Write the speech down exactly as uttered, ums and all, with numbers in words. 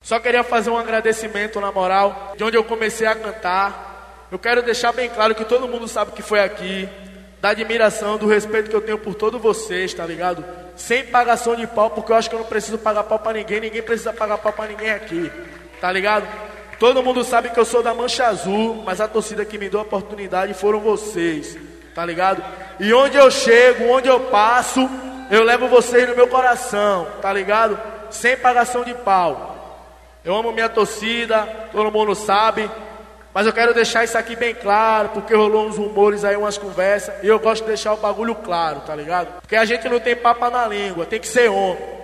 Só queria fazer um agradecimento, na moral, de onde eu comecei a cantar. Eu quero deixar bem claro que todo mundo sabe que foi aqui, da admiração, do respeito que eu tenho por todos vocês, tá ligado? Sem pagação de pau, porque eu acho que eu não preciso pagar pau pra ninguém, ninguém precisa pagar pau pra ninguém aqui, tá ligado? Todo mundo sabe que eu sou da Mancha Azul, mas a torcida que me deu a oportunidade foram vocês, tá ligado? E onde eu chego, onde eu passo, eu levo vocês no meu coração, tá ligado? Sem pagação de pau. Eu amo minha torcida, todo mundo sabe, mas eu quero deixar isso aqui bem claro, porque rolou uns rumores aí, umas conversas, e eu gosto de deixar o bagulho claro, tá ligado? Porque a gente não tem papo na língua, tem que ser homem.